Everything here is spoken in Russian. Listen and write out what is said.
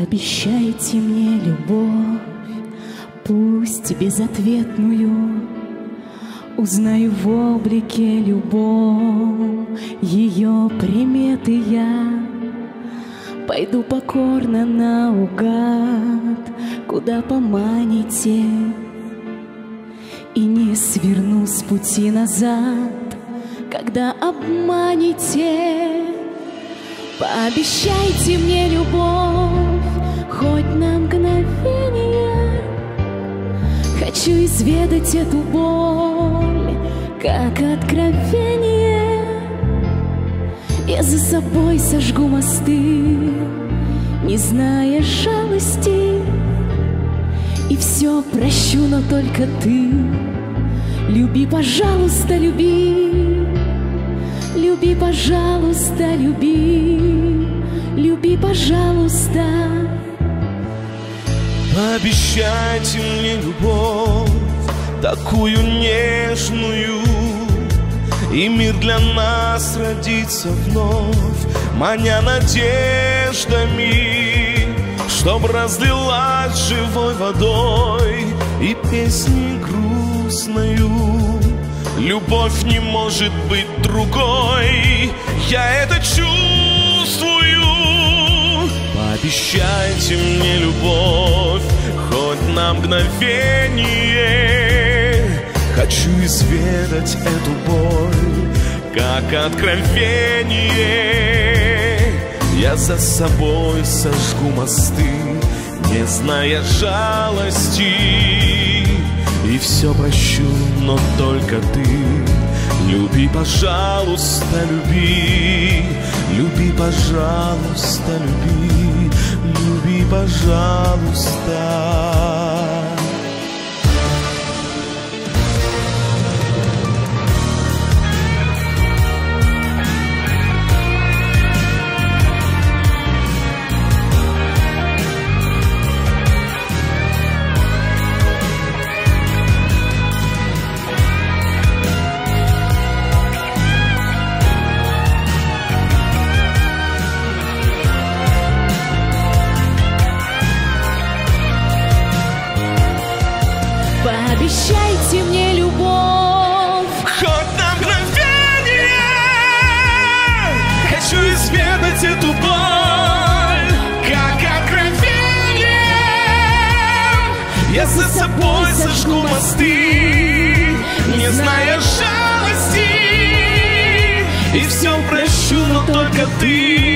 Пообещайте мне любовь, пусть безответную, узнаю в облике любовь ее приметы я. Пойду покорно наугад, куда поманите, и не сверну с пути назад, когда обманете. Пообещайте мне любовь, хоть на мгновение. Хочу изведать эту боль, как откровение. Я за собой сожгу мосты, не зная жалости, и все прощу, но только ты. Люби, пожалуйста, люби. Люби, пожалуйста, люби. Люби, пожалуйста. Пообещайте мне любовь, такую нежную, и мир для нас родится вновь, маня надеждами, чтоб разлилась живой водой и песней грустною. Любовь не может быть другой, я это чувствую. Пообещайте мне любовь, хоть на мгновение. Хочу изведать эту боль, как откровение. Я за собой сожгу мосты, не зная жалости, и все прощу, но только ты. Люби, пожалуйста, люби. Люби, пожалуйста, люби. Люби, пожалуйста. Пообещайте мне любовь, хоть на мгновение. Хочу изведать эту боль, как откровение. Я за собой сожгу мосты, не зная жалости, и все прощу, но только ты.